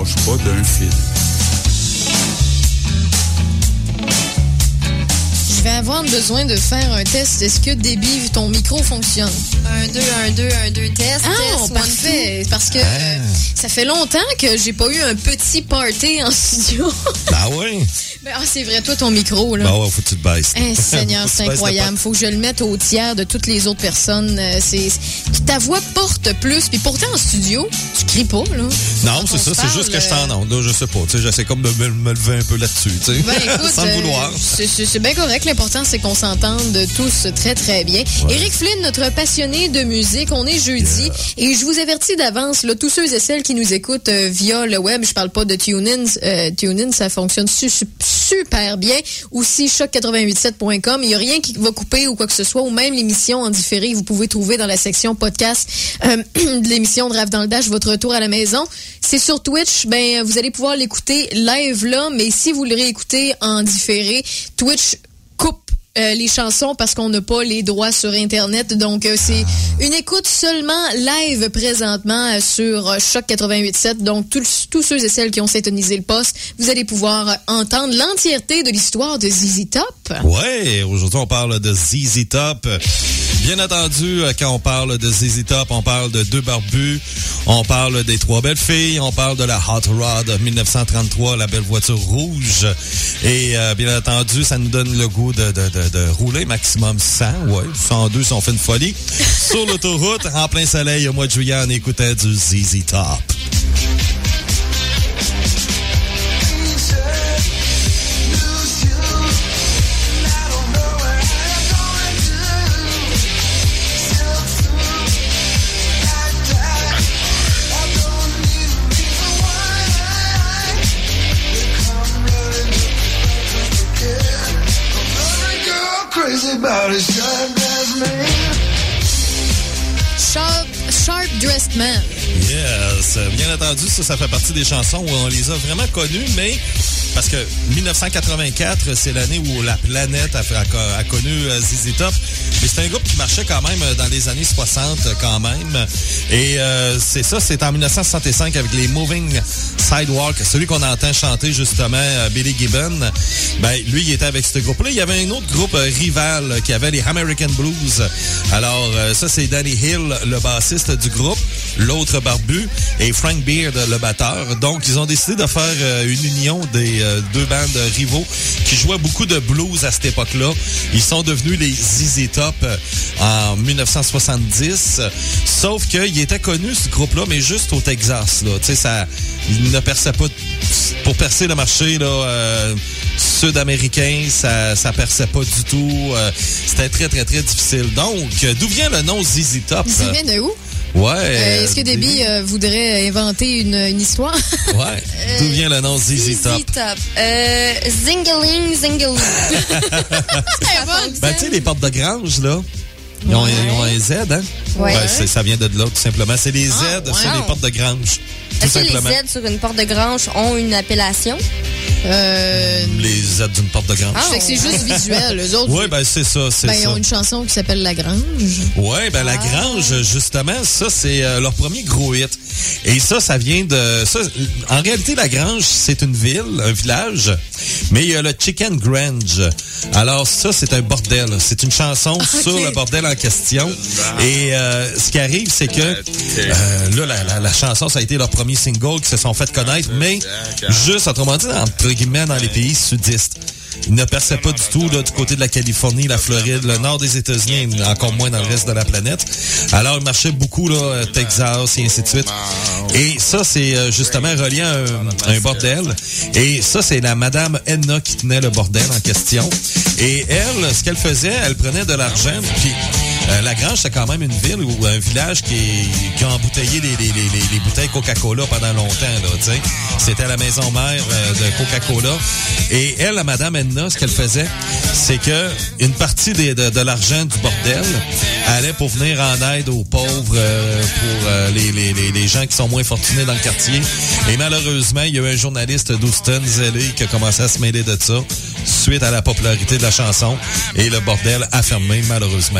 lâche pas d'un fil. Je vais avoir besoin de faire un test. Est-ce que Déby, ton micro fonctionne? 1, 2, test. Ah, parfait. Parce que ça fait longtemps que j'ai pas eu un petit party en studio. Ah oui? C'est vrai, toi, ton micro, là. Ben ouais, faut que tu te baisses. Seigneur, c'est incroyable. Faut que je le mette au tiers de toutes les autres personnes. Ta voix porte plus, puis pourtant, en studio, tu cries pas, là. Non, c'est ça. C'est juste que je t'en onde, là. Je sais pas. Tu sais, j'essaie comme de me lever un peu là-dessus, tu sais. Ben, écoute, sans le vouloir. C'est bien correct. L'important, c'est qu'on s'entende tous très, très bien. Ouais. Éric Flynn, notre passionné de musique, on est jeudi. Et je vous avertis d'avance, là, tous ceux et celles qui nous écoutent via le web, je parle pas de TuneIn. TuneIn, ça fonctionne super bien. Aussi, choc887.com. Il n'y a rien qui va couper ou quoi que ce soit, ou même l'émission en différé, vous pouvez trouver dans la section podcast de l'émission de Rave dans le Dash, votre retour à la maison. C'est sur Twitch. Ben, vous allez pouvoir l'écouter live là, mais si vous le réécoutez en différé, Twitch coupe les chansons parce qu'on n'a pas les droits sur Internet. Donc, c'est une écoute seulement live présentement sur Choc 88.7. Donc, tous ceux et celles qui ont syntonisé le poste, vous allez pouvoir entendre l'entièreté de l'histoire de ZZ Top. Ouais, aujourd'hui, on parle de ZZ Top. Bien entendu, quand on parle de ZZ Top, on parle de Deux Barbus, on parle des Trois Belles Filles, on parle de la Hot Rod 1933, la belle voiture rouge. Et bien entendu, ça nous donne le goût de rouler maximum 100, 102 si on fait une folie. Sur l'autoroute, en plein soleil, au mois de juillet, on écoutait du ZZ Top. Sharp Dressed Man. Yes. Bien entendu, ça fait partie des chansons où on les a vraiment connues, mais parce que 1984, c'est l'année où la planète a connu ZZ Top. Mais c'est un groupe qui marchait quand même dans les années 60 quand même. Et c'est en 1965 avec les Moving Sidewalk, celui qu'on entend chanter justement, Billy Gibbon. Ben, lui, il était avec ce groupe-là. Il y avait un autre groupe rival qui avait les American Blues. Alors, ça, c'est Danny Hill, le bassiste du groupe, l'autre barbu, et Frank Beard, le batteur. Donc, ils ont décidé de faire une union des deux bandes rivaux qui jouaient beaucoup de blues à cette époque-là. Ils sont devenus les ZZ Top en 1970. Sauf qu'il était connu, ce groupe-là, mais juste au Texas, là. Tu sais, il ne perçait pas... Pour percer le marché, là... sud-américain, ça perçait pas du tout. C'était très, très, très difficile. Donc, d'où vient le nom ZZ Top? Ça vient de où? Ouais. Est-ce que Déby voudrait inventer une histoire? Ouais. D'où vient le nom ZZ Top? ZZ Top. Zingaling, zingaling. Ben, tu sais, les portes de grange, là. Ils ont un Z, hein? Ouais. Ben, ça vient de là, tout simplement. C'est les Z sur les portes de grange. Est-ce que les Z sur une porte de grange ont une appellation? Les Z d'une porte de grange. Fait que c'est juste visuel. Eux autres. Oui, ben c'est ça. Ils ont une chanson qui s'appelle La Grange. Oui, ben La Grange, justement, ça, c'est leur premier gros hit. Et ça vient de... Ça, en réalité, La Grange, c'est une ville, un village, mais il y a le Chicken Grange. Alors ça, c'est un bordel. C'est une chanson sur le bordel en question. Et ce qui arrive, c'est que là, la chanson, ça a été leur premier single qui se sont fait connaître, mais juste, autrement dit, entre guillemets, dans les pays sudistes. Ils ne perçaient pas du tout là, du côté de la Californie, la Floride, le nord des États-Unis, encore moins dans le reste de la planète. Alors, ils marchaient beaucoup, là, Texas et ainsi de suite. Et ça, c'est justement relié à un bordel. Et ça, c'est la Madame Edna qui tenait le bordel en question. Et elle, ce qu'elle faisait, elle prenait de l'argent, puis... La Grange, c'est quand même une ville ou un village qui a embouteillé les bouteilles Coca-Cola pendant longtemps, là, tu sais. C'était la maison mère de Coca-Cola. Et elle, la Madame Edna, ce qu'elle faisait, c'est que une partie de l'argent du bordel allait pour venir en aide aux pauvres, pour les gens qui sont moins fortunés dans le quartier. Et malheureusement, il y a eu un journaliste d'Houston, zélé, qui a commencé à se mêler de ça suite à la popularité de la chanson. Et le bordel a fermé, malheureusement.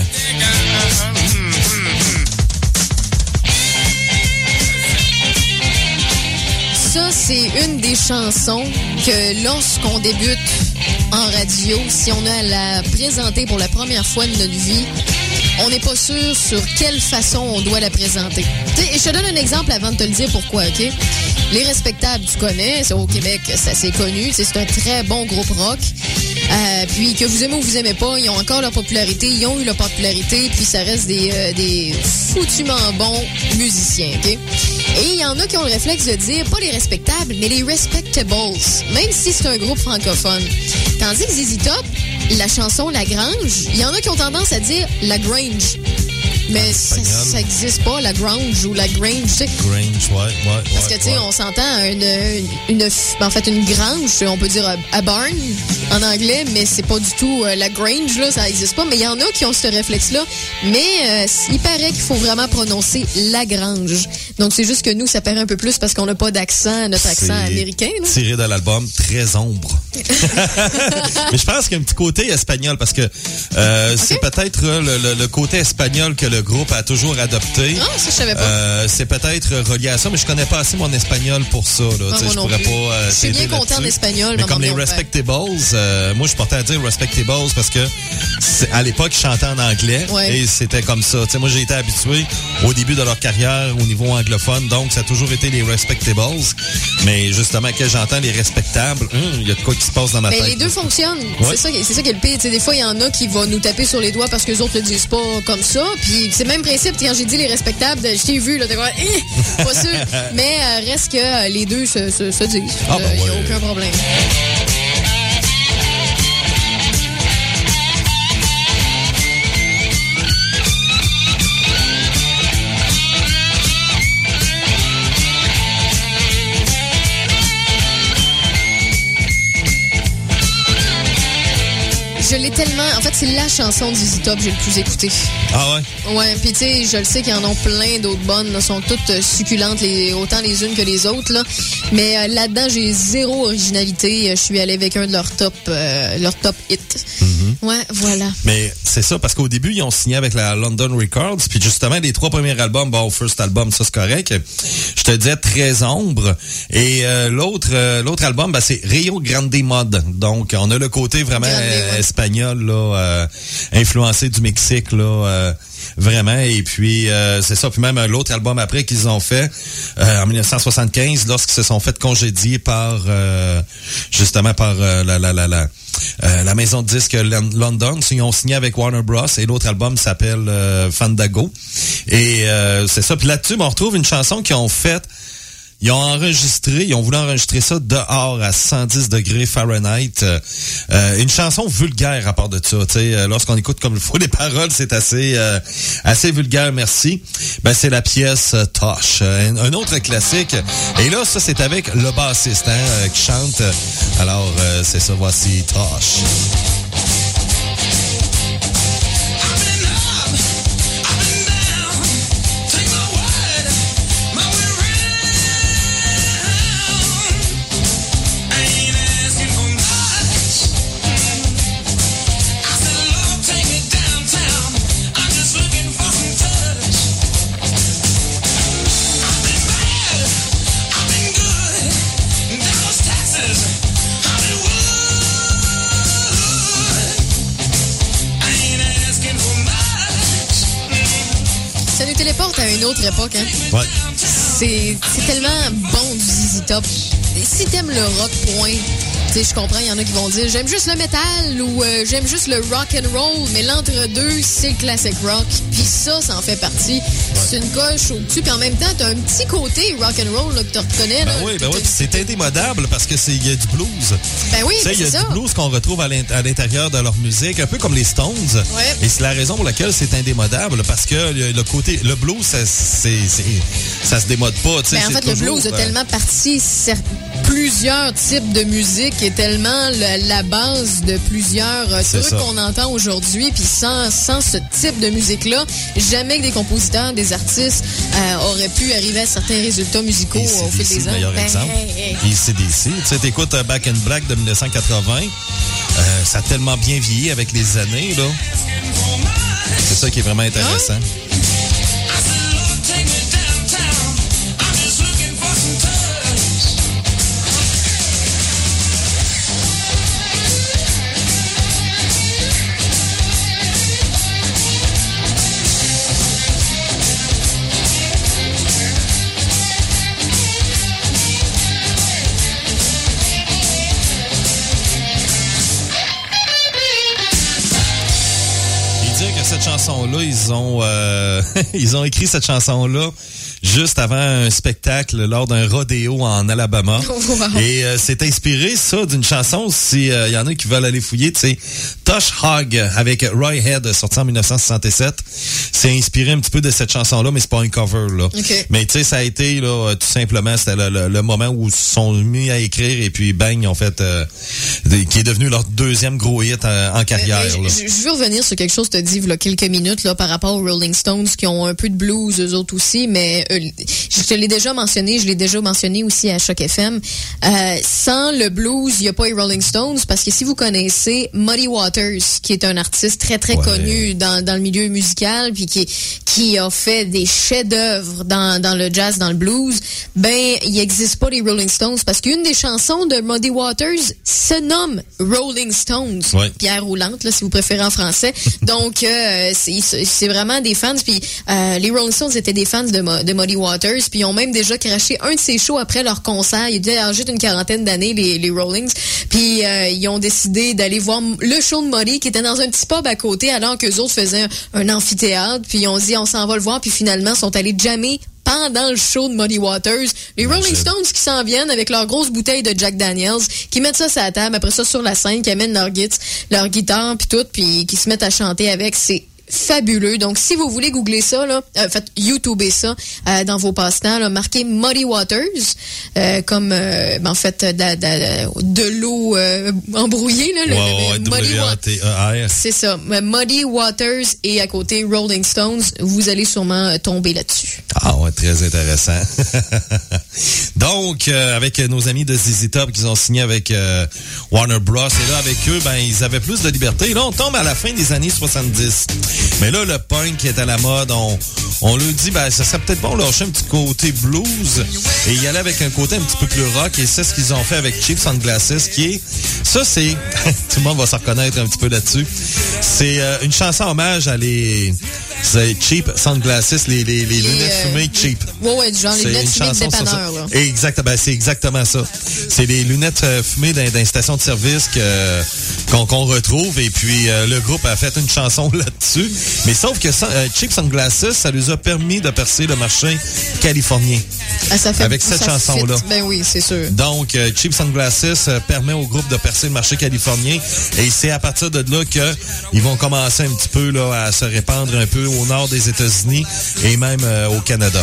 ça, c'est une des chansons que lorsqu'on débute en radio, si on a à la présenter pour la première fois de notre vie, on n'est pas sûr sur quelle façon on doit la présenter. Et je te donne un exemple avant de te le dire pourquoi, OK? Les Respectables, tu connais, c'est au Québec, c'est assez connu. C'est un très bon groupe rock. Puis que vous aimez ou vous aimez pas, ils ont encore leur popularité, ils ont eu leur popularité, puis ça reste des foutument bons musiciens, OK? Et il y en a qui ont le réflexe de dire, pas les Respectables, mais les Respectables, même si c'est un groupe francophone. Tandis que ZZ Top, la chanson La Grange, il y en a qui ont tendance à dire La Grange. Mais ça existe pas, la Grange ou la Grange, tu sais. Grange, ouais. Parce que, tu sais, on s'entend en fait, une grange, on peut dire a barn en anglais, mais c'est pas du tout la Grange, là, ça existe pas. Mais il y en a qui ont ce réflexe-là. Mais il paraît qu'il faut vraiment prononcer la Grange. Donc, c'est juste que nous, ça paraît un peu plus parce qu'on n'a pas d'accent, notre accent américain. Là. Tiré de l'album Très Ombre. Mais je pense qu'il y a un petit côté espagnol parce que c'est peut-être le côté espagnol que le groupe a toujours adopté. Non, ça, je savais pas. C'est peut-être relié à ça, mais je connais pas assez mon espagnol pour ça. Là. Non, moi non pourrais plus. Pas. Je suis bien content d'espagnol. Mais comme les Respectables, moi je portais à dire Respectables parce que à l'époque ils chantaient en anglais et c'était comme ça. T'sais, moi j'ai été habitué au début de leur carrière au niveau anglophone, donc ça a toujours été les Respectables. Mais justement quand j'entends les Respectables, il y a de quoi qui se passe dans ma tête. Mais les deux fonctionnent. Ouais. C'est ça qui est le pire. T'sais, des fois il y en a qui vont nous taper sur les doigts parce que les autres le disent pas comme ça. Puis c'est le même principe. Quand j'ai dit les Respectables, je t'ai vu là, t'es quoi, pas sûr. Mais reste que les deux se disent. Il n'y a aucun problème. Je l'ai tellement... En fait, c'est la chanson de ZZ Top que j'ai le plus écoutée. Ah ouais? Ouais, puis tu sais, je le sais qu'il y en a plein d'autres bonnes. Elles sont toutes succulentes, autant les unes que les autres. Là. Mais là-dedans, j'ai zéro originalité. Je suis allée avec un de leurs top hits. Mm-hmm. Ouais, voilà. Mais c'est ça, parce qu'au début, ils ont signé avec la London Records. Puis justement, les 3 premiers albums, au first album, ça c'est correct. Je te disais Très Ombre. Et l'autre album, c'est Rio Grande Mod. Donc, on a le côté vraiment espagnol, là, influencé du Mexique, là, vraiment. Et puis, c'est ça. Puis même l'autre album après qu'ils ont fait, en 1975, lorsqu'ils se sont fait congédier par, justement, par la maison de disques London. Ils ont signé avec Warner Bros. Et l'autre album s'appelle Fandango. Et c'est ça. Puis là-dessus, on retrouve une chanson qu'ils ont faite. Ils ont voulu enregistrer ça dehors à 110 degrés Fahrenheit. Une chanson vulgaire à part de ça. Lorsqu'on écoute comme il faut les paroles, c'est assez vulgaire, merci. C'est la pièce Tosh. Un autre classique. Et là, ça, c'est avec le bassiste qui chante. Alors, c'est ça, voici Tosh. téléporte à une autre époque, hein? Ouais. C'est tellement bon du ZZ Top. Et si t'aimes le rock, point. Tu sais, je comprends, il y en a qui vont dire j'aime juste le métal ou j'aime juste le rock and roll, mais l'entre-deux, c'est le classic rock. Puis ça en fait partie. Ouais. C'est une coche au-dessus, puis en même temps, t'as un petit côté rock and roll là, que tu reconnais. Ben oui, c'est indémodable parce que il y a du blues. Ben oui, c'est ça. Il y a du blues qu'on retrouve à l'intérieur de leur musique, un peu comme les Stones. Ouais. Et c'est la raison pour laquelle c'est indémodable parce que le blues, ça se démode pas. Ben en fait, le blues a tellement parti plusieurs types de musique et tellement la base de plusieurs trucs qu'on entend aujourd'hui. Puis sans ce type de musique-là, jamais que des compositeurs, des artistes auraient pu arriver à certains résultats musicaux au fil des ans. Meilleur exemple. AC/DC. Tu sais, t'écoutes Back in Black de 1980. Ça a tellement bien vieilli avec les années, là. C'est ça qui est vraiment intéressant. chanson-là, ils ont écrit cette chanson-là juste avant un spectacle lors d'un rodéo en Alabama. Wow. Et c'est inspiré, ça, d'une chanson, si y en a qui veulent aller fouiller, tu sais, Tosh Hogg avec Roy Head, sorti en 1967. C'est inspiré un petit peu de cette chanson-là, mais c'est pas un cover, là. Okay. Mais tu sais, ça a été, là, tout simplement, c'était le moment où ils se sont mis à écrire et puis bang, ils ont fait, qui est devenu leur deuxième gros hit en carrière. Je veux revenir sur quelque chose que tu as dit il y a quelques minutes là, par rapport aux Rolling Stones qui ont un peu de blues eux autres aussi, mais je te l'ai déjà mentionné, aussi à Choc FM. Sans le blues, il n'y a pas les Rolling Stones parce que si vous connaissez Muddy Waters, qui est un artiste très très connu dans le milieu musical puis qui a fait des chefs-d'œuvre dans le jazz, dans le blues, ben il n'existe pas les Rolling Stones parce qu'une des chansons de Muddy Waters se nomme Rolling Stones. Ouais. Pierre roulante là si vous préférez en français. Donc c'est vraiment des fans puis les Rolling Stones étaient des fans de Muddy Waters puis ils ont même déjà craché un de ses shows après leur concert. Ils étaient âgés d'une quarantaine d'années les Rollings puis ils ont décidé d'aller voir le show de Muddy qui était dans un petit pub à côté alors qu'eux autres faisaient un amphithéâtre puis ils ont dit on s'en va le voir puis finalement sont allés jammer pendant le show de Muddy Waters. Les Rolling Stones qui s'en viennent avec leur grosse bouteille de Jack Daniels, qui mettent ça sur la table, après ça sur la scène, qui amènent leur guitare puis tout, puis qui se mettent à chanter avec. C'est fabuleux. Donc, si vous voulez googler ça, là, YouTuber ça dans vos passe-temps, là, marquez Muddy Waters, comme en fait de l'eau embrouillée. Là, Muddy Waters. C'est ça. Muddy Waters et à côté Rolling Stones, vous allez sûrement tomber là-dessus. Ah ouais, très intéressant. Donc, avec nos amis de ZZ Top qui ont signé avec Warner Bros. Et là, avec eux, ben ils avaient plus de liberté. Et là, on tombe à la fin des années 70. Mais là, le punk qui est à la mode, on lui dit, ben, ça serait peut-être bon de lâcher un petit côté blues et y aller avec un côté un petit peu plus rock. Et c'est ce qu'ils ont fait avec Cheap Sunglasses, qui est, ça c'est, tout le monde va se reconnaître un petit peu là-dessus. C'est une chanson hommage à c'est Cheap Sunglasses, les lunettes fumées cheap. Ouais, genre les lunettes fumées de dépanneur, là. Exactement, ben, c'est exactement ça. C'est les lunettes fumées d'une station de service qu'on retrouve et puis le groupe a fait une chanson là-dessus. Mais sauf que Cheap Sunglasses, ça lui a permis de percer le marché californien. Avec cette chanson-là. Ben oui, c'est sûr. Donc, Cheap Sunglasses permet au groupe de percer le marché californien et c'est à partir de là qu'ils vont commencer un petit peu là, à se répandre un peu au nord des États-Unis et même au Canada.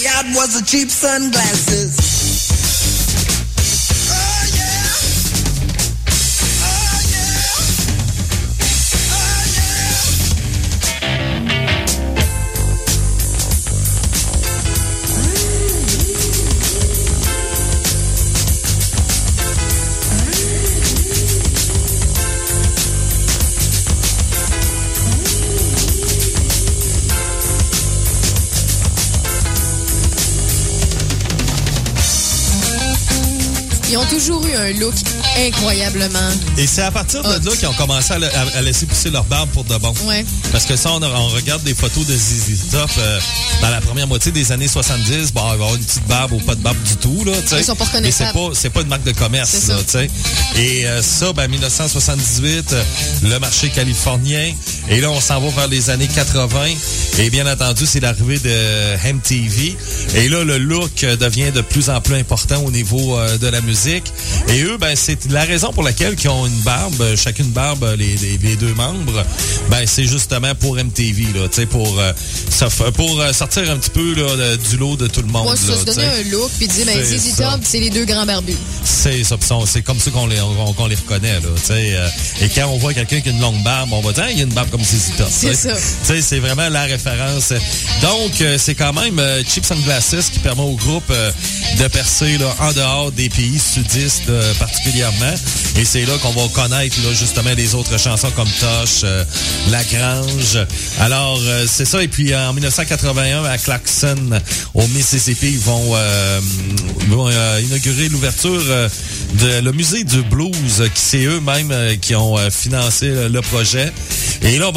Ils ont toujours eu un look incroyablement. Et c'est à partir de là qu'ils ont commencé à laisser pousser leur barbe pour de bon. Ouais. Parce que ça, on regarde des photos de ZZ Top dans la première moitié des années 70. Bon, il va y avoir une petite barbe ou pas de barbe du tout. Là, ils sont pas reconnaissables. Mais c'est pas une marque de commerce. Là, et ça, ben 1978, le marché californien. Et là, on s'en va vers les années 80. Et bien entendu, c'est l'arrivée de MTV. Et là, le look devient de plus en plus important au niveau de la musique. Et eux, ben c'est la raison pour laquelle ils ont une barbe, chacune barbe, les deux membres, ben c'est justement pour MTV, là, tu sais, pour sortir un petit peu là, du lot de tout le monde. Ouais, ça, se donner un look puis dire, ben ZZ Top, c'est les deux grands barbus. C'est ça, c'est comme ça qu'on les reconnaît, là, tu sais. Et quand on voit quelqu'un qui a une longue barbe, on va dire, il y a une barbe comme ZZ Top. C'est ça. Tu sais, c'est vraiment la référence. Donc, c'est quand même Cheap Sunglasses qui permet au groupe de percer là, en dehors des pays sudistes particulièrement. Et c'est là qu'on va connaître là, justement les autres chansons comme Tosh, La Grange. Alors, c'est ça. Et puis, en 1981, à Clarkson, au Mississippi, ils vont inaugurer l'ouverture de le musée du blues, qui c'est eux-mêmes qui ont financé le projet. Et là, bon,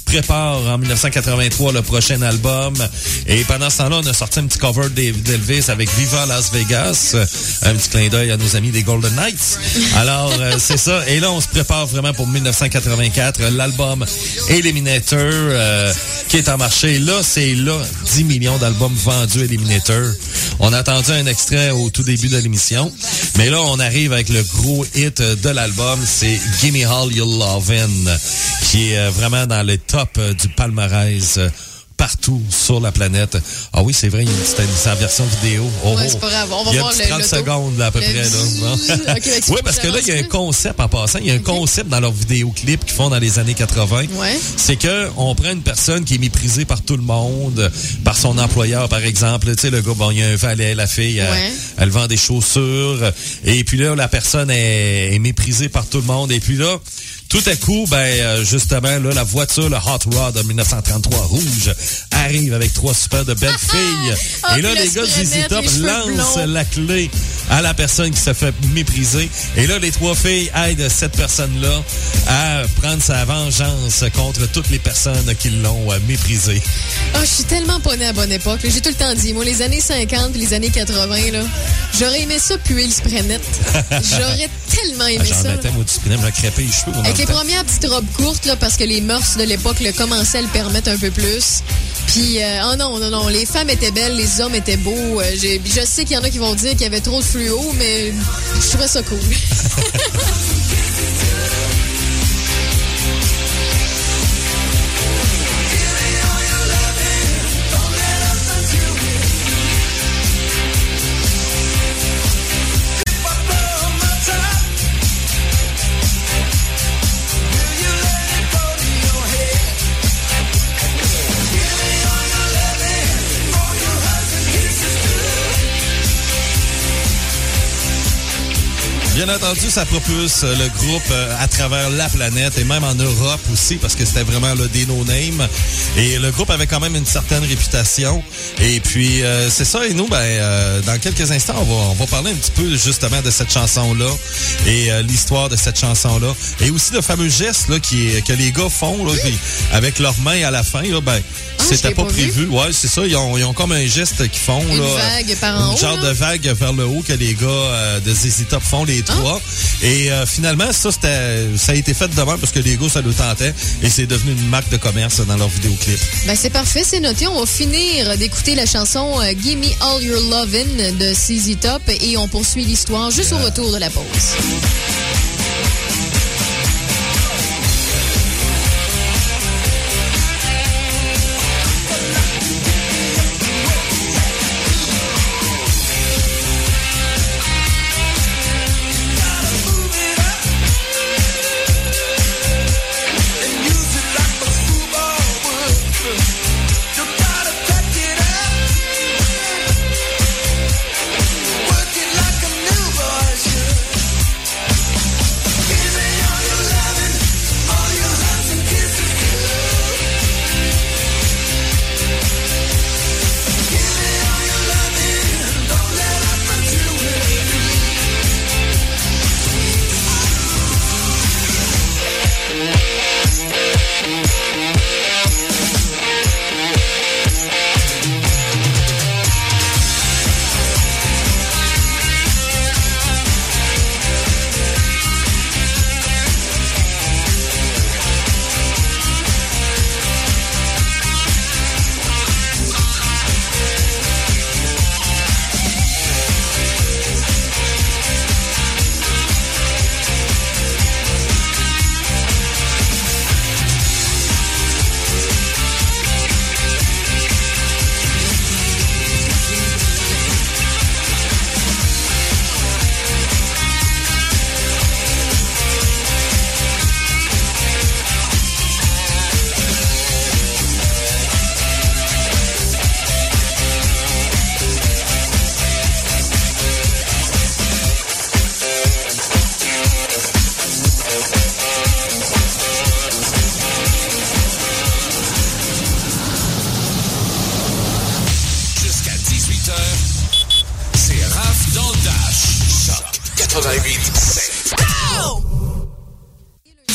prépare en 1983 le prochain album. Et pendant ce temps-là, on a sorti un petit cover d'Elvis avec Viva Las Vegas. Un petit clin d'œil à nos amis des Golden Knights. Alors, c'est ça. Et là, on se prépare vraiment pour 1984. L'album Eliminator qui est en marché. Là, c'est 10 millions d'albums vendus Eliminator. On a entendu un extrait au tout début de l'émission. Mais là, on arrive avec le gros hit de l'album. C'est Gimme All Your Lovin', qui est vraiment dans le top du palmarès partout sur la planète. Ah oui, c'est vrai, il y a une petite version vidéo. Oh, ouais, c'est pas grave. On va voir 30 secondes là, à peu près. Là. Okay, oui, parce que là, il y a un concept en passant. Il y a un concept dans leurs vidéoclips qu'ils font dans les années 80. Ouais. C'est que on prend une personne qui est méprisée par tout le monde, par son employeur, par exemple. Tu sais, le gars, bon, il y a un valet, la fille, elle vend des chaussures. Et puis là, la personne est méprisée par tout le monde. Et puis là, tout à coup, justement, là, la voiture, le Hot Rod de 1933 rouge, arrive avec 3 super de belles filles. Et là, les gars de ZZ Top lancent la clé à la personne qui se fait mépriser. Et là, les 3 filles aident cette personne-là à prendre sa vengeance contre toutes les personnes qui l'ont méprisée. Oh, je suis tellement pas née à bonne époque. J'ai tout le temps dit, moi, les années 50 et les années 80, là, j'aurais aimé ça puer le Sprenette. J'aurais tellement aimé ça. J'en mettais moi du Sprenette, je me crêpais les cheveux. Avec les premières petites robes courtes, là, parce que les mœurs de l'époque le commençaient à le permettre un peu plus. Puis, non, les femmes étaient belles, les hommes étaient beaux. Je sais qu'il y en a qui vont dire qu'il y avait trop de fluo, mais je trouvais ça cool. Bien entendu, ça propulse le groupe à travers la planète et même en Europe aussi parce que c'était vraiment des no-name. Et le groupe avait quand même une certaine réputation. Et puis, c'est ça. Et nous, dans quelques instants, on va parler un petit peu justement de cette chanson-là et l'histoire de cette chanson-là. Et aussi le fameux geste là, que les gars font là, avec leurs mains à la fin. Là, c'était pas prévu. Ouais, c'est ça. Ils ont comme un geste qu'ils font. Une là, vague par en haut. Une genre de vague vers le haut que les gars de ZZ Top font, les 3. Et finalement, ça a été fait de même parce que les gars, ça le tentait. Et c'est devenu une marque de commerce dans leur vidéoclip. C'est parfait, c'est noté. On va finir d'écouter la chanson Gimme All Your Lovin' de ZZ Top et on poursuit l'histoire juste au retour de la pause.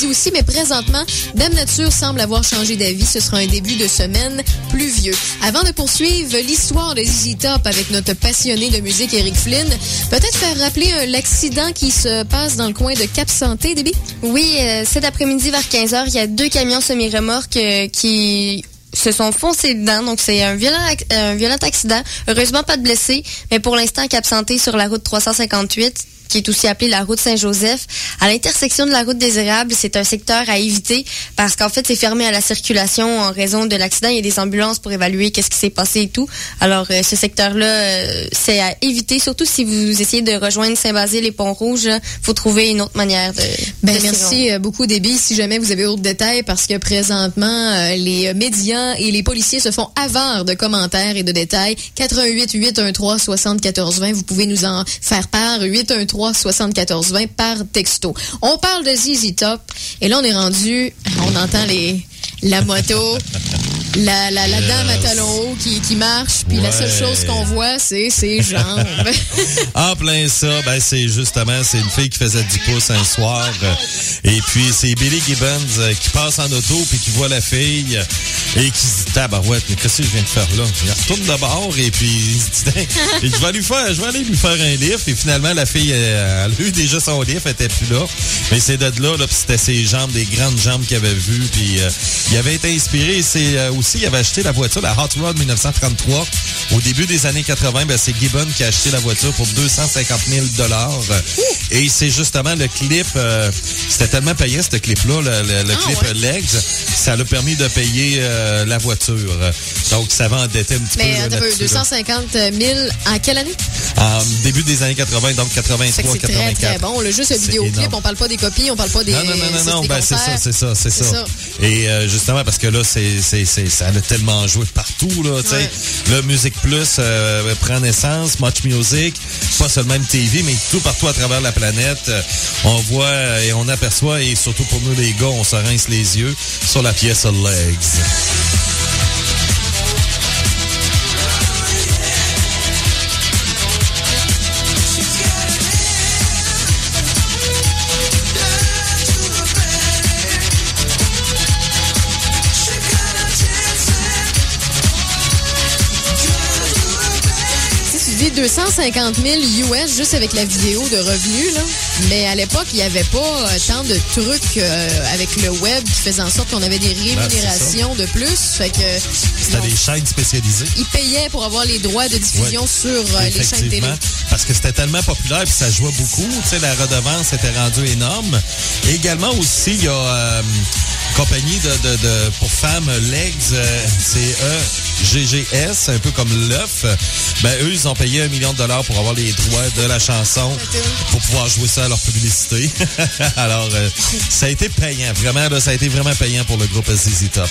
après-midi aussi, mais présentement, Dame Nature semble avoir changé d'avis. Ce sera un début de semaine pluvieux. Avant de poursuivre l'histoire de ZZ Top avec notre passionné de musique Eric Flynn, peut-être faire rappeler l'accident qui se passe dans le coin de Cap-Santé, Déby? Oui, cet après-midi vers 15h, il y a 2 camions semi-remorques qui se sont foncés dedans. Donc, c'est un violent accident. Heureusement, pas de blessés. Mais pour l'instant, Cap-Santé sur la route 358, qui est aussi appelée la route Saint-Joseph, à l'intersection de la route Désirable, c'est un secteur à éviter parce qu'en fait, c'est fermé à la circulation en raison de l'accident. Il y a des ambulances pour évaluer qu'est-ce qui s'est passé et tout. Alors, ce secteur-là, c'est à éviter, surtout si vous essayez de rejoindre Saint-Basile et Pont-Rouge. Faut trouver une autre manière de... merci beaucoup, Déby. Si jamais vous avez d'autres détails, parce que présentement, les médias et les policiers se font avare de commentaires et de détails. 88-813-7420. Vous pouvez nous en faire part. 813-7420 par texto. On parle de ZZ Top et là on est rendu, on entend la moto, la dame à talons hauts qui marche, puis la seule chose qu'on voit c'est ses jambes. En plein ça, c'est une fille qui faisait 10 pouces un soir et puis c'est Billy Gibbons qui passe en auto puis qui voit la fille et qui se dit tabarouette, mais qu'est-ce que je viens de faire là? Il retourne de bord et puis il se dit je vais aller lui faire un lift et finalement la fille elle a eu déjà son lift, elle était plus là. Mais c'est de là puis c'était ses jambes, des grandes jambes qu'il avait vues puis il avait été inspiré, aussi il avait acheté la voiture, la Hot Rod 1933 au début des années 80, c'est Gibbon qui a acheté la voiture pour 250 000 $. Et c'est justement le clip, c'était tellement payant ce clip-là, le clip Legs, ça l'a permis de payer la voiture. Donc ça va endetter un petit peu. Mais 250 000 en quelle année? En début des années 80, donc 83, c'est 84. Très, très bon. Juste le vidéoclip, énorme. On parle pas des copies, on parle pas des... Non, c'est ça. Et justement, parce que là, ça a tellement joué partout, là, tu sais. Le Musique Plus prend naissance, Much Music, pas seulement MTV, mais tout partout à travers la planète. On voit et on aperçoit, et surtout pour nous les gars, on se rince les yeux sur la pièce Legs. dit 250 000 US juste avec la vidéo de revenus, là. Mais à l'époque, il n'y avait pas tant de trucs avec le web qui faisaient en sorte qu'on avait des rémunérations de plus. Fait que c'était des chaînes spécialisées. Ils payaient pour avoir les droits de diffusion sur les chaînes télé. Parce que c'était tellement populaire puis ça jouait beaucoup. Tu sais, la redevance était rendue énorme. Et également aussi, il y a compagnie pour femmes Legs, CEGGS, un peu comme l'œuf. Eux, ils ont payé $1 million pour avoir les droits de la chanson pour pouvoir jouer ça à leur publicité. Alors, ça a été payant. Vraiment, là, ça a été vraiment payant pour le groupe ZZ Top.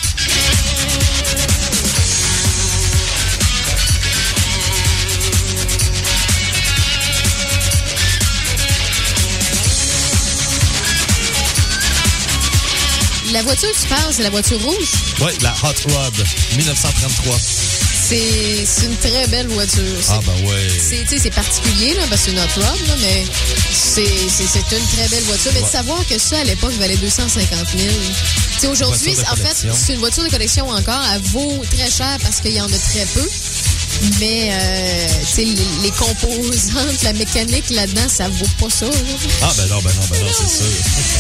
La voiture que tu parles, c'est la voiture rouge? Oui, la Hot Rod 1933. C'est une très belle voiture. Ouais. C'est particulier, là, parce que c'est une Hot Rod, là, mais c'est une très belle voiture. Mais de savoir que ça, à l'époque, valait 250 000. Aujourd'hui, en fait, c'est une voiture de collection encore. Elle vaut très cher parce qu'il y en a très peu. Mais, les composantes, la mécanique là-dedans, ça vaut pas ça. Là. Non, c'est sûr.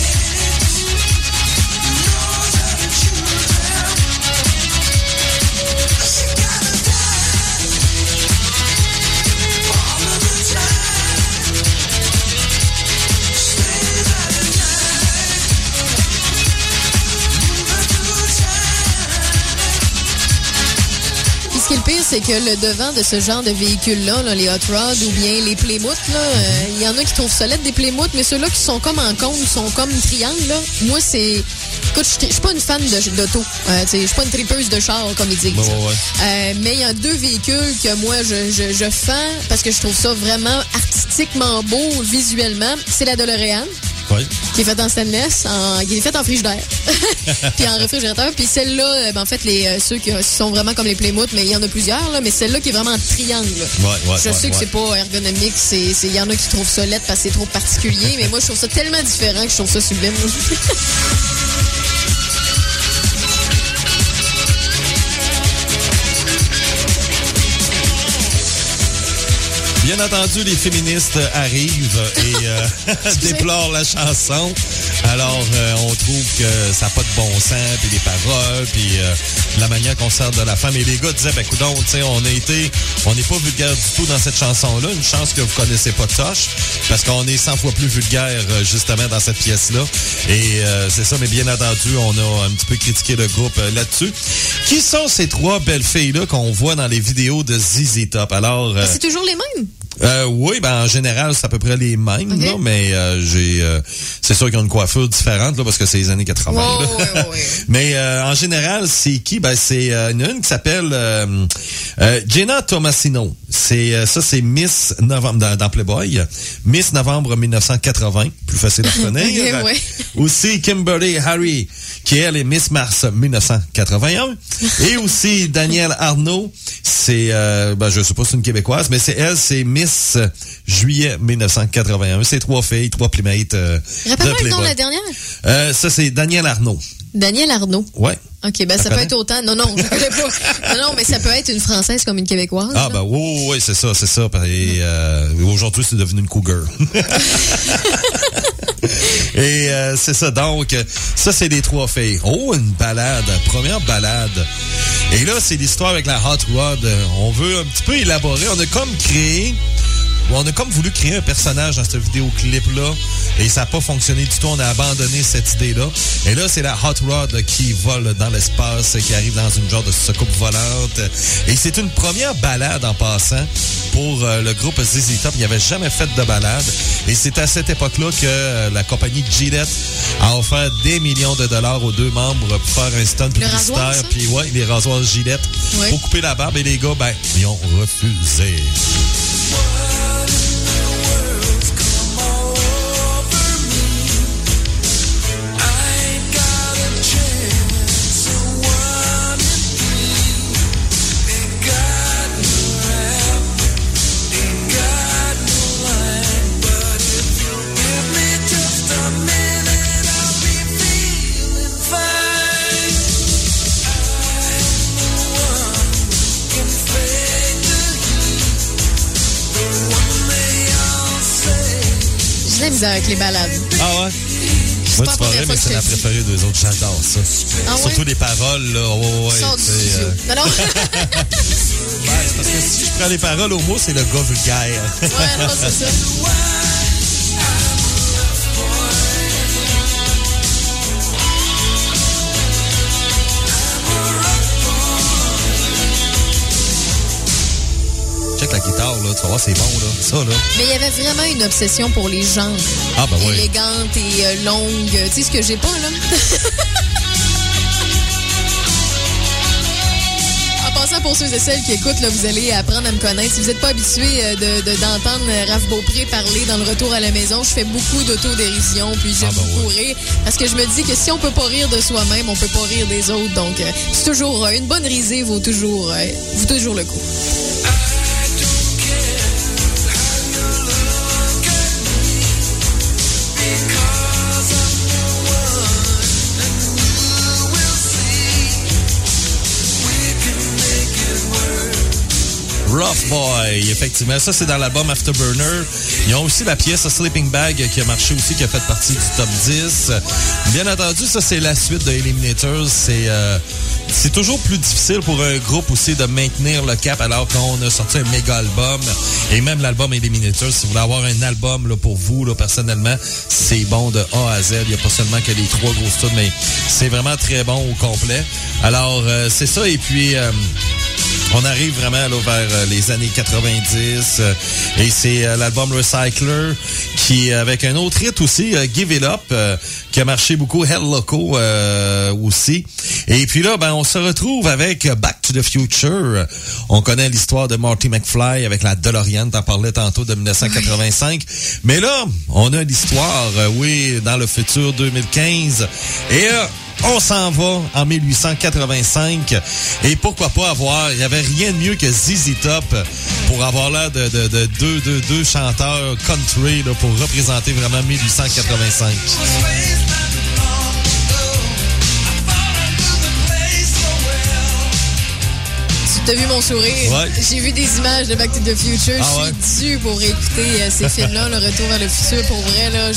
Ce qui est le pire, c'est que le devant de ce genre de véhicules-là, là, les Hot Rod ou bien les Plymouth, il y en a qui trouvent ça laid des Plymouth, mais ceux-là qui sont comme en cône, sont comme triangle, là. Moi, c'est... Écoute, je suis pas une fan d'auto. Je suis pas une tripeuse de char, comme ils disent. Mais il y a deux véhicules que moi, je fends parce que je trouve ça vraiment artistiquement beau visuellement. C'est la DeLorean. Oui. Qui est faite en stainless, qui est faite en frigidaire, puis en réfrigérateur. Puis celle-là, en fait, ceux qui sont vraiment comme les Plymouth, mais il y en a plusieurs, là, mais celle-là qui est vraiment en triangle. Je sais que c'est pas ergonomique, il y en a qui trouvent ça laid parce que c'est trop particulier, mais moi, je trouve ça tellement différent que je trouve ça sublime. Bien entendu, les féministes arrivent et déplorent la chanson. Alors, on trouve que ça n'a pas de bon sens, puis les paroles, puis la manière qu'on sert de la femme. Et les gars disaient, ben coudonc, tu sais, on n'est pas vulgaire du tout dans cette chanson-là. Une chance que vous connaissez pas Tosh, parce qu'on est 100 fois plus vulgaire, justement, dans cette pièce-là. Et c'est ça, mais bien entendu, on a un petit peu critiqué le groupe là-dessus. Qui sont ces trois belles filles-là qu'on voit dans les vidéos de ZZ Top? Alors, c'est toujours les mêmes? Oui, ben en général, c'est à peu près les mêmes, okay. Là, mais c'est sûr qu'ils ont une coiffure différente, là, parce que c'est les années 80. Oui. Mais en général, c'est qui? Ben c'est une qui s'appelle Jenna Tomasino. C'est Miss Novembre dans Playboy. Miss Novembre 1980, plus facile à reconnaître. Okay, aussi Kimberly Harry, qui elle est Miss Mars 1981. Et aussi Danielle Arnaud, c'est je sais pas si c'est une Québécoise, mais c'est Miss Juillet 1981. C'est trois filles, trois playmates de Rappelle-moi Playboy. le nom de la dernière? Ça, c'est Danielle Arnaud. Danielle Arnaud? Ouais. OK, ben ça peut être autant. Non, je connais pas. Non, mais ça peut être une Française comme une Québécoise. Ah, ben oui, c'est ça. Et aujourd'hui, c'est devenu une cougar. Et c'est ça. Donc, ça, c'est les trois filles. Oh, une balade. Première balade. Et là, c'est l'histoire avec la Hot Rod. On veut un petit peu élaborer. On a comme voulu créer un personnage dans ce vidéoclip-là et ça n'a pas fonctionné du tout. On a abandonné cette idée-là. Et là, c'est la Hot Rod qui vole dans l'espace, qui arrive dans une genre de soucoupe volante. Et c'est une première balade en passant pour le groupe ZZ Top. Il n'y avait jamais fait de balade. Et c'est à cette époque-là que la compagnie Gillette a offert des millions de dollars aux deux membres pour faire un stunt publicitaire. Puis les rasoirs Gillette pour couper la barbe. Et les gars, ils ont refusé. Avec les balades. Ah ouais? Moi, tu parlais, mais c'est la préférée d'eux autres. J'adore ça. Ah surtout les paroles, là. Non. C'est parce que si je prends les paroles au mot, c'est le gars vulgaire. Ouais, non, c'est ça. Check la guitare, là. Tu vas voir, c'est bon, là. Ça, là. Mais il y avait vraiment une obsession pour les jambes. Ah, ben oui. Élégantes et longues. Tu sais ce que j'ai pas, là? En passant, pour ceux et celles qui écoutent, là, vous allez apprendre à me connaître. Si vous n'êtes pas habitué d'entendre Raph Beaupré parler dans le retour à la maison, je fais beaucoup d'autodérision, puis j'aime beaucoup rire. Parce que je me dis que si on peut pas rire de soi-même, on peut pas rire des autres. Donc, c'est toujours une bonne risée vaut toujours le coup. Rough Boy, effectivement. Ça, c'est dans l'album Afterburner. Ils ont aussi la pièce Sleeping Bag qui a marché aussi, qui a fait partie du top 10. Bien entendu, ça, c'est la suite de Eliminators. C'est toujours plus difficile pour un groupe aussi de maintenir le cap alors qu'on a sorti un méga album. Et même l'album Eliminators, si vous voulez avoir un album là, pour vous, là, personnellement, c'est bon de A à Z. Il n'y a pas seulement que les trois grosses tunes, mais c'est vraiment très bon au complet. Alors, c'est ça. Et puis... On arrive vraiment là, vers les années 90 et c'est l'album Recycler qui, avec un autre hit aussi, Give It Up, qui a marché beaucoup, Hell Loco aussi. Et puis là, on se retrouve avec Back to the Future. On connaît l'histoire de Marty McFly avec la DeLorean, t'en parlais tantôt, de 1985. Mais là, on a l'histoire, dans le futur 2015. Et on s'en va en 1885 et pourquoi pas il y avait rien de mieux que ZZ Top pour avoir l'air de deux chanteurs country là, pour représenter vraiment 1885. T'as vu mon sourire? Ouais. J'ai vu des images de Back to the Future. Je suis due pour écouter ces films-là, le Retour vers le futur. Pour vrai, là,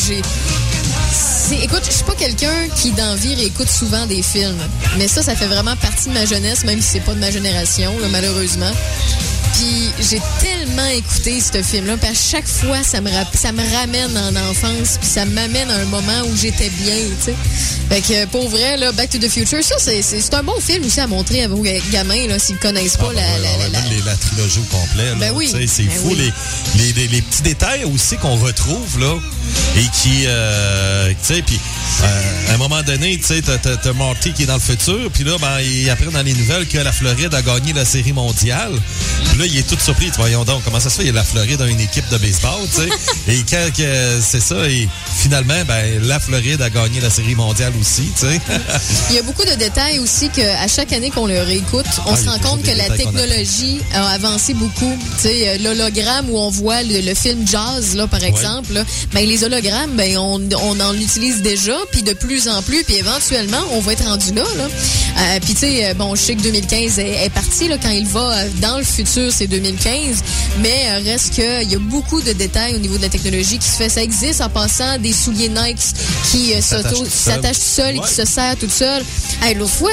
écoute, je suis pas quelqu'un qui, dans vie, réécoute souvent des films. Mais ça fait vraiment partie de ma jeunesse, même si c'est pas de ma génération, là, malheureusement. Puis j'ai tellement écouté ce film-là, puis à chaque fois, ça me ramène en enfance, puis ça m'amène à un moment où j'étais bien, tu sais. Fait que pour vrai, là, Back to the Future, ça, c'est un bon film aussi à montrer à vos gamins, là, s'ils connaissent pas la trilogie au complet, là. Ben oui. C'est fou, oui. les petits détails aussi qu'on retrouve, là, et qui, tu sais, puis à un moment donné, tu sais, t'as Marty qui est dans le futur, puis là, il apprend dans les nouvelles que la Floride a gagné la série mondiale. Puis là, il est tout surpris. Voyons donc, comment ça se fait? Il y a la Floride dans une équipe de baseball, tu sais. Et quand c'est ça, et finalement, la Floride a gagné la série mondiale aussi, tu sais. Il y a beaucoup de détails aussi qu'à chaque année qu'on le réécoute, on se rend compte que la technologie a avancé beaucoup. Tu sais, l'hologramme où on voit le film Jazz, là, par exemple, là, les hologrammes, on en utilise déjà, puis de plus en plus, puis éventuellement, on va être rendu là. Puis tu sais, je sais que 2015 est parti, là, quand il va dans le futur, c'est 2015, mais reste qu'il y a beaucoup de détails au niveau de la technologie qui se fait. Ça existe en passant des souliers Nike qui s'attachent tout seul et qui se serrent tout seul. L'autre fois,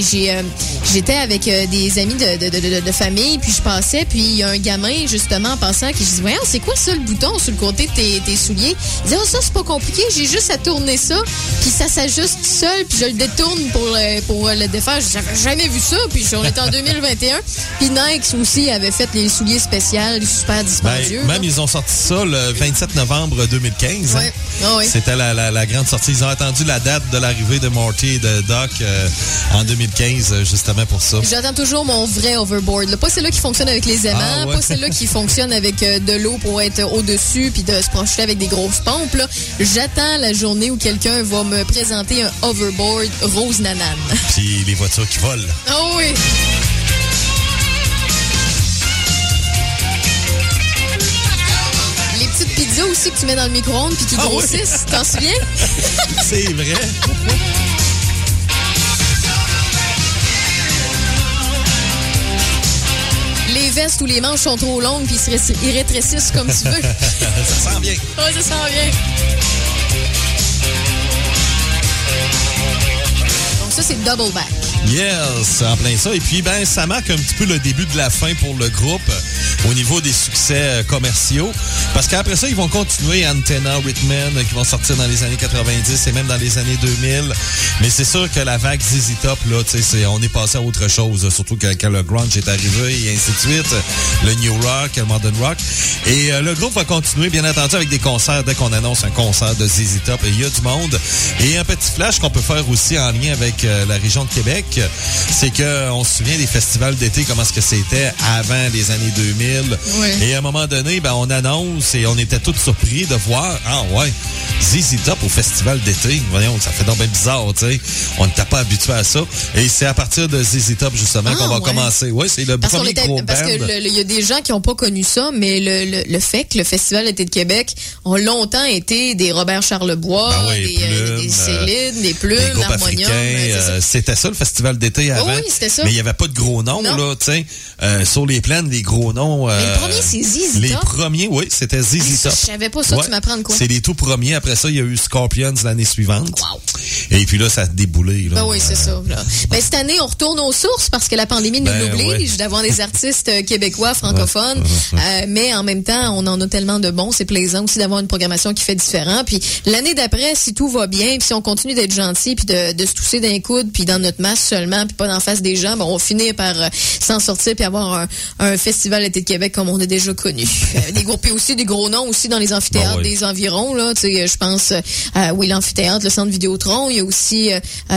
j'étais avec des amis de famille, puis je passais, puis il y a un gamin, justement, en passant, qui je dis, voyons, c'est quoi ça, le bouton sur le côté de tes souliers? Il disait, ça, c'est pas compliqué, j'ai juste à tourner ça, puis ça s'ajuste tout seul, puis je le détourne pour le défaire. J'avais jamais vu ça, puis on était en 2021. Puis Nike aussi avait fait les souliers spéciaux, super dispendieux. Même ils ont sorti ça le 27 novembre 2015. Ouais. Oh, oui. C'était la grande sortie. Ils ont attendu la date de l'arrivée de Marty et de Doc en 2015, justement pour ça. J'attends toujours mon vrai overboard. Là. Pas celle-là qui fonctionne avec les aimants, pas celle-là qui fonctionne avec de l'eau pour être au-dessus puis de se projeter avec des grosses pompes. Là. J'attends la journée où quelqu'un va me présenter un overboard rose nanane. Puis les voitures qui volent. Oh oui! Les petites pizzas aussi que tu mets dans le micro-ondes puis qui grossissent, t'en souviens? C'est vrai. Les vestes où les manches sont trop longues puis ils rétrécissent comme tu veux. Ça sent bien. Ouais, ça sent bien. Donc ça, c'est Double Back. Yes, en plein ça. Et puis, ça marque un petit peu le début de la fin pour le groupe au niveau des succès commerciaux. Parce qu'après ça, ils vont continuer Antenna, Rhythm, qui vont sortir dans les années 90 et même dans les années 2000. Mais c'est sûr que la vague ZZ Top, là, tu sais, on est passé à autre chose. Surtout quand le grunge est arrivé et ainsi de suite. Le new rock, le modern rock. Et le groupe va continuer, bien entendu, avec des concerts. Dès qu'on annonce un concert de ZZ Top, il y a du monde. Et un petit flash qu'on peut faire aussi en lien avec la région de Québec, c'est qu'on se souvient des festivals d'été, comment est-ce que c'était avant les années 2000. Oui. Et à un moment donné, on annonce et on était tous surpris de voir, ZZ Top au festival d'été. Voyons, ça fait donc bien bizarre, tu sais. On n'était pas habitué à ça. Et c'est à partir de ZZ Top, justement, qu'on va commencer. Oui, c'est le premier gros band. Parce que il y a des gens qui n'ont pas connu ça, mais le fait que le Festival d'été de Québec ont longtemps été des Robert Charlebois, des Céline, des Plumes, Harmonium. C'était ça, le festival d'été avant. Oui, c'était ça. Mais il n'y avait pas de gros noms, là, tu sais. Sur les plaines, les gros noms. Mais le premier, c'est ZZ Top. Les premiers, oui, c'était ZZ Top. Je savais pas ça, tu m'apprends de quoi? C'est les tout premiers. Après ça, il y a eu Scorpions l'année suivante. Wow. Et puis là, ça a déboulé. Là. Ben oui, c'est ça. Là. Ben, cette année, on retourne aux sources parce que la pandémie nous oblige d'avoir des artistes québécois, francophones. Mais en même temps, on en a tellement de bons. C'est plaisant aussi d'avoir une programmation qui fait différent. Puis l'année d'après, si tout va bien, puis si on continue d'être gentil, puis de se tousser d'un coude, puis dans notre masse seulement, puis pas d'en face des gens, ben, on va finir par s'en sortir puis avoir un festival d'été de Québec comme on a déjà connu. Puis aussi des gros noms aussi dans les amphithéâtres des environs. Là, je pense, l'amphithéâtre, le centre Vidéotron. Il y a aussi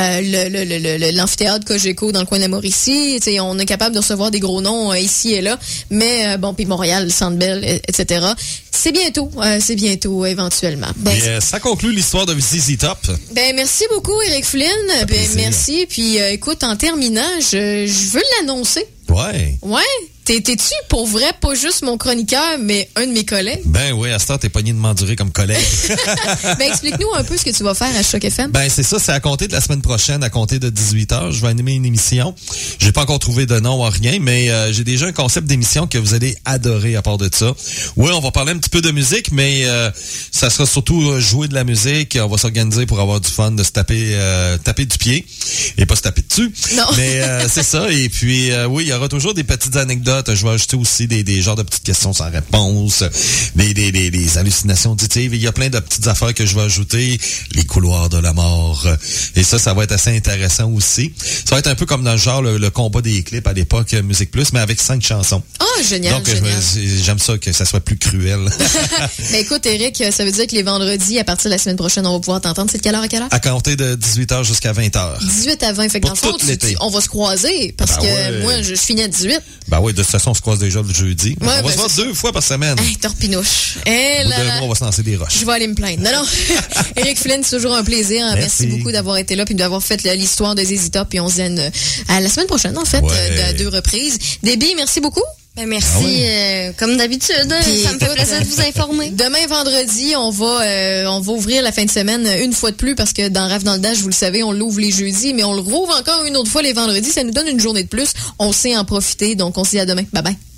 l'amphithéâtre Cogeco dans le coin de la Mauricie. On est capable de recevoir des gros noms ici et là. Mais puis Montréal, le Centre Bell, etc. C'est bientôt éventuellement. Ben, ça conclut l'histoire de ZZ Top. Ben merci beaucoup Éric Flynn. Ben merci. Puis écoute, en terminant, je veux l'annoncer. Ouais. T'es-tu pour vrai pas juste mon chroniqueur, mais un de mes collègues? Ben oui, à ce temps, t'es pogné de m'endurer comme collègue. Ben explique-nous un peu ce que tu vas faire à Choc FM. Ben c'est ça, c'est à compter de la semaine prochaine, à compter de 18h. Je vais animer une émission. J'ai pas encore trouvé de nom ou rien, mais j'ai déjà un concept d'émission que vous allez adorer à part de ça. Oui, on va parler un petit peu de musique, mais ça sera surtout jouer de la musique. On va s'organiser pour avoir du fun, de se taper du pied et pas se taper dessus. Non. Mais c'est ça. Et puis oui, il y aura toujours des petites anecdotes. Je vais ajouter aussi des genres de petites questions sans réponse, des hallucinations auditives. Il y a plein de petites affaires que je vais ajouter. Les couloirs de la mort. Et ça va être assez intéressant aussi. Ça va être un peu comme dans le genre le combat des clips à l'époque Musique Plus, mais avec 5 chansons. Ah, génial, donc, génial. J'aime ça, que ça soit plus cruel. Mais écoute, Éric, ça veut dire que les vendredis, à partir de la semaine prochaine, on va pouvoir t'entendre. C'est de quelle heure à quelle heure? À compter de 18h jusqu'à 20h. 18 à 20. Fait que dans le fond, on va se croiser. Parce que moi, je finis à 18. Ben oui, de toute façon, on se croise déjà le jeudi. Ouais, on va se voir 2 fois par semaine. Hey, torpinouche. Au bout d'un mois, on va se lancer des roches. Je vais aller me plaindre. Non. Éric Flynn, c'est toujours un plaisir. Merci beaucoup d'avoir été là puis d'avoir fait l'histoire de ZZ Top. Puis on se dit à la semaine prochaine, en fait, à 2 reprises. Déby, merci beaucoup. Ben merci, comme d'habitude. Ça me fait plaisir de vous informer. Demain, vendredi, on va ouvrir la fin de semaine une fois de plus parce que dans Rave dans le Dash, vous le savez, on l'ouvre les jeudis, mais on le rouvre encore une autre fois les vendredis. Ça nous donne une journée de plus. On sait en profiter, donc on se dit à demain. Bye bye.